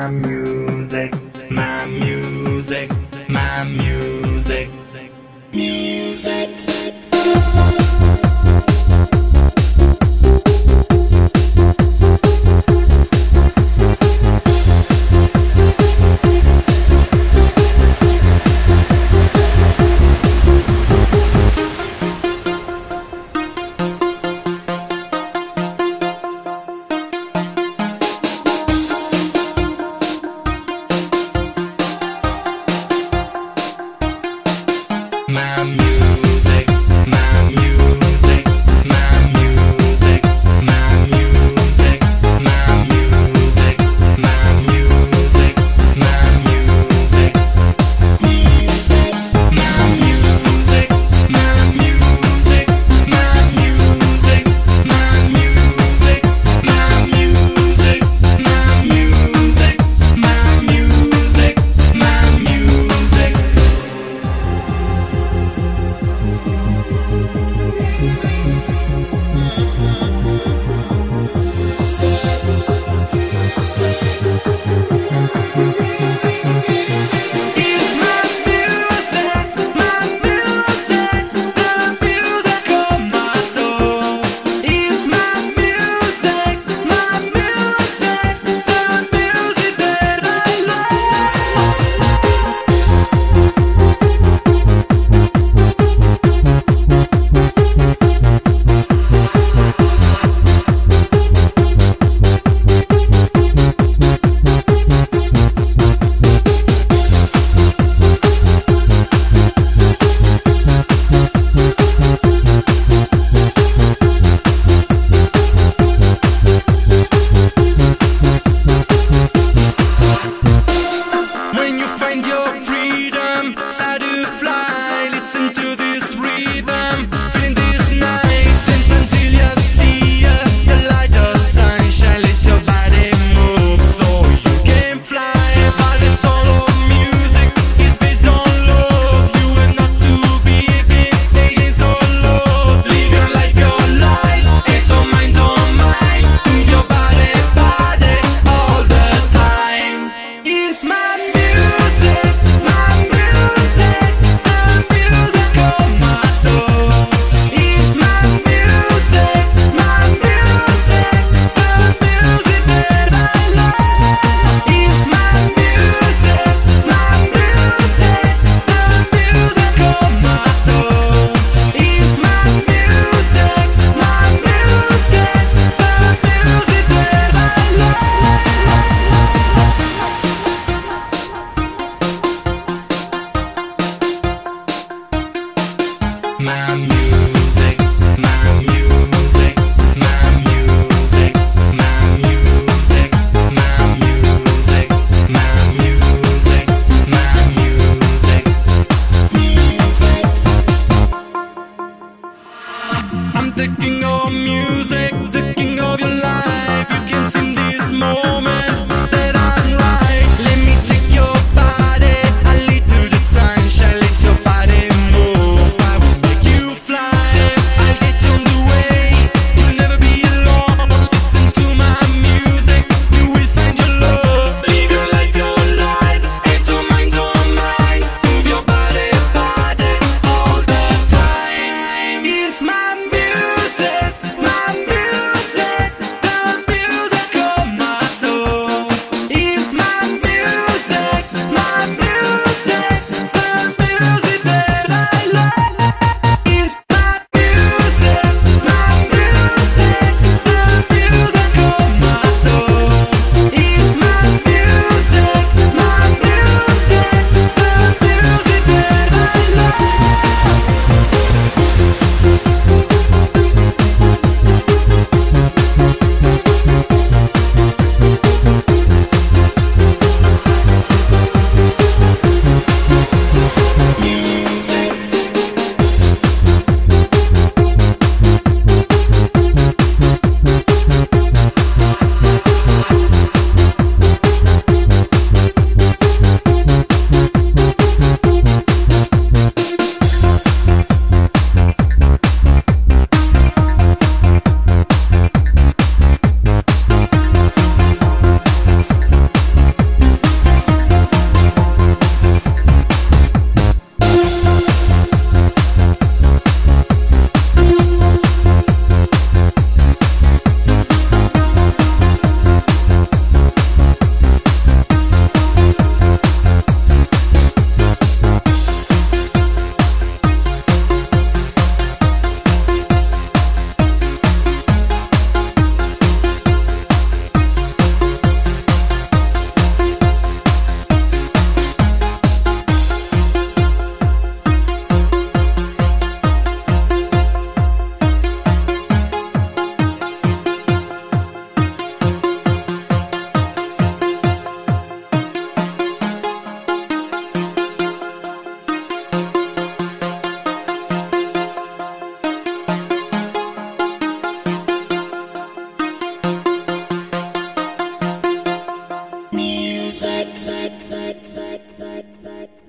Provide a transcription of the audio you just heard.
my music, my music, my music, music. My music, my music, my music, my music, my music, my music, my music, music, my music, my music, my music, my music, my music, my music, my music, my music. When you find your freedom, start to fly. Listen to this rhythm, feeling this night. Dance until you see the light of sunshine. Let your body move so you can fly. But the soul of music is based on love. You are not to be against all love. Live your life, and don't mind, move your body, all the time. It's my music, my music, the music of my soul. It's my music, the music that I love. It's my music, the music of my soul. It's my music, the music that I love. My music, my music, my music, my music, my music, my music, my music, music. I'm thinking of music, thinking of your life. You can see this moment that I'm right. Let me take your body, I lead to the sunshine. Let your body move, I will make you fly. I'll get you on the way, you'll never be alone. Listen to my music, you will find your love. Live your life, and don't mind, move your body, all the time. It's my music, the music of my soul. It's my music, the music that I love. It's my music, the Sex.